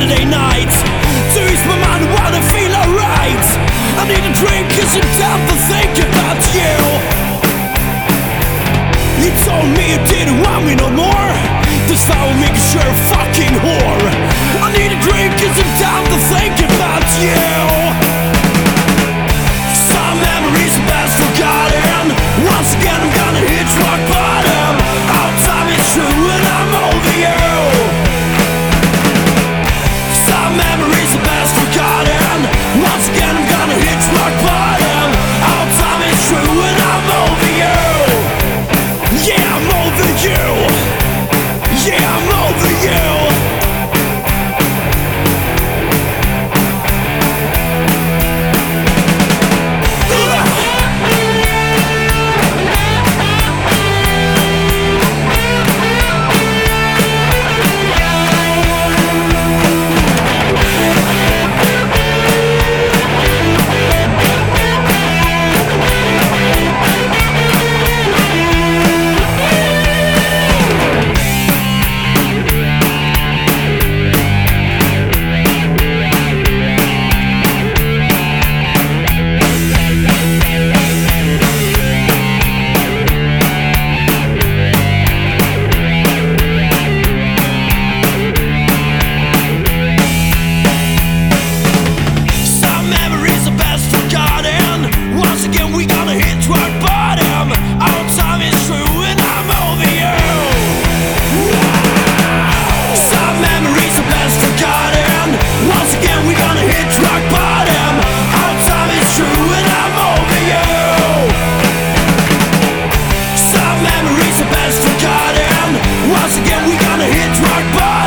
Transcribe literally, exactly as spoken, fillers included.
Saturday night to ease my mind while I feel alright. I need a drink cause I'm down to think about you. You told me you didn't want me no more. This foul make sure fucking whore. I need a drink cause I'm down to think about you. Some memories are best forgotten. Once again I'm gonna hit rock bottom. All time is true and I'm over you. Some memories are best forgotten. Once again I'm gonna hit rock bottom. All time is true and I'm over you. Yeah, I'm over you. Yeah, I'm over you. Once again we gonna hit rock bottom.